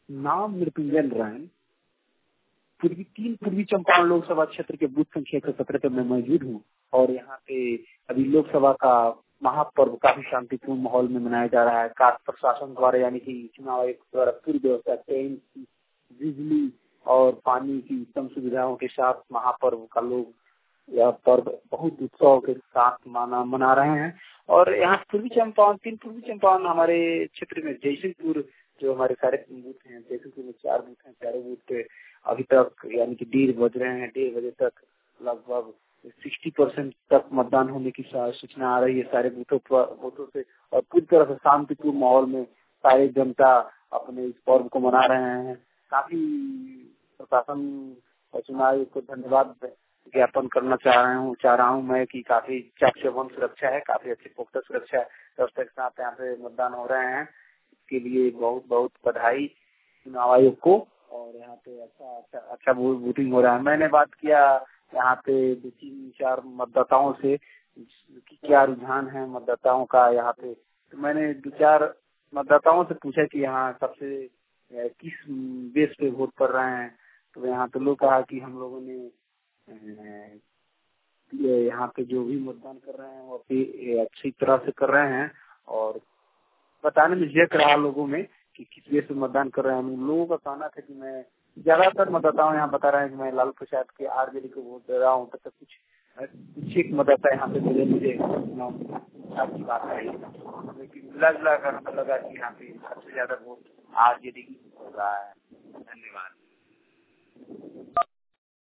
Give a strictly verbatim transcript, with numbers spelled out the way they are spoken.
नाम मृत्युंजय नारायण, पूर्वी तीन पूर्वी चंपारण लोकसभा क्षेत्र के बूथ संख्या एक सौ सत्रह पे मैं मौजूद हूँ और यहाँ पे अभी लोकसभा का महापर्व काफी शांतिपूर्ण माहौल में मनाया जा रहा है। कास्ट प्रशासन द्वारा यानी कि चुनाव आयोग द्वारा पूरी व्यवस्था, ट्रेन, बिजली और पानी की उत्तम सुविधाओं के साथ महापर्व का लोग यह पर्व बहुत उत्सव के साथ माना मना रहे हैं। और यहाँ पूर्वी चंपारण तीन पूर्वी चंपारण हमारे क्षेत्र में जयसिंहपुर जो हमारे सारे बूथ हैं, जयसिंहपुर में चार बूथ हैं, चारों बूथ पे अभी तक यानी कि डेढ़ बज रहे हैं, डेढ़ बजे तक लगभग सिक्सटी परसेंट तक मतदान होने की सूचना आ रही है सारे बूथों पर बूथों से। और पूरी तरह से शांतिपूर्ण माहौल में सारी जनता अपने इस पर्व को मना रहे हैं। काफी प्रशासन और चुनाव आयोग को धन्यवाद ज्ञापन करना चाह रहा हूँ चाह रहा हूँ मैं कि काफी चाक चौबंद सुरक्षा है, काफी अच्छी पुख्ता सुरक्षा व्यवस्था के साथ यहाँ पे मतदान हो रहे हैं। इसके लिए बहुत बहुत बधाई चुनाव आयोग को। और यहाँ पे अच्छा अच्छा अच्छा वोटिंग हो रहा है। मैंने बात किया यहाँ पे दो तीन चार मतदाताओं से कि क्या रुझान है मतदाताओं का यहाँ पे, तो मैंने दो चार मतदाताओं से पूछा कि यहाँ सबसे किस बेस पे वोट कर रहे हैं। तो यहाँ पे लोग कहा कि हम लोगों ने यहाँ पे जो भी मतदान कर रहे हैं वो अच्छी तरह से कर रहे हैं। और बताने में झेक रहा लोगों में कि किस बेस पे मतदान कर रहे हैं। लोगों का कहना था कि मैं ज्यादातर मतदाताओं यहाँ बता रहे हैं कि मैं लालू प्रसाद के आरजेडी को वोट दे रहा हूँ। तब कुछ कुछ एक मतदाता यहाँ पे मिले मुझे की बात है, लेकिन मिला जुला कर हमें लगा कि यहाँ पे सबसे ज्यादा वोट आरजेडी हो रहा है। धन्यवाद।